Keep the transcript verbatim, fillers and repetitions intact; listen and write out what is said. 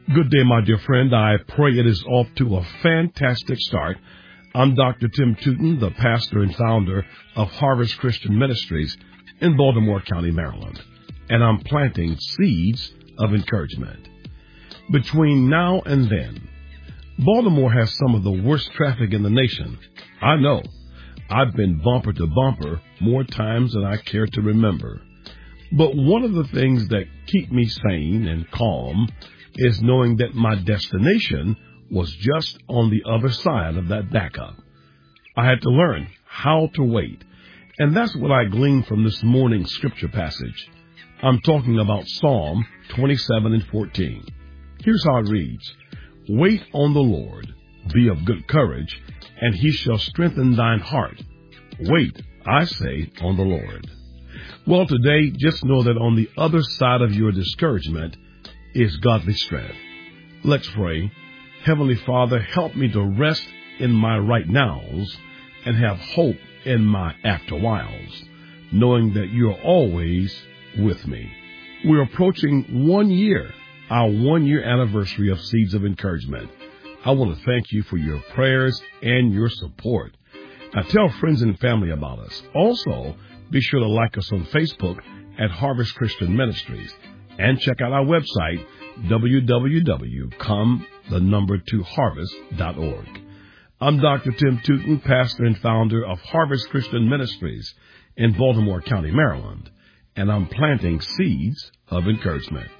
Good day, my dear friend. I pray it is off to a fantastic start. I'm Doctor Tim Tootin, the pastor and founder of Harvest Christian Ministries in Baltimore County, Maryland, and I'm planting seeds of encouragement. Between now and then, Baltimore has some of the worst traffic in the nation. I know. I've been bumper to bumper more times than I care to remember. But one of the things that keep me sane and calm is knowing that my destination was just on the other side of that backup. I had to learn how to wait. And that's what I gleaned from this morning's scripture passage. I'm talking about Psalm twenty-seven and fourteen. Here's how it reads. Wait on the Lord, be of good courage, and he shall strengthen thine heart. Wait, I say, on the Lord. Well, today, just know that on the other side of your discouragement is godly strength. Let's pray. Heavenly Father, help me to rest in my right nows and have hope in my after whiles, knowing that you are always with me. We're approaching one year, our one-year anniversary of Seeds of Encouragement. I want to thank you for your prayers and your support. Now tell friends and family about us. Also, be sure to like us on Facebook at Harvest Christian Ministries and check out our website, w w w dot come the number two harvest dot org. I'm Doctor Tim Tootin, pastor and founder of Harvest Christian Ministries in Baltimore County, Maryland, and I'm planting seeds of encouragement.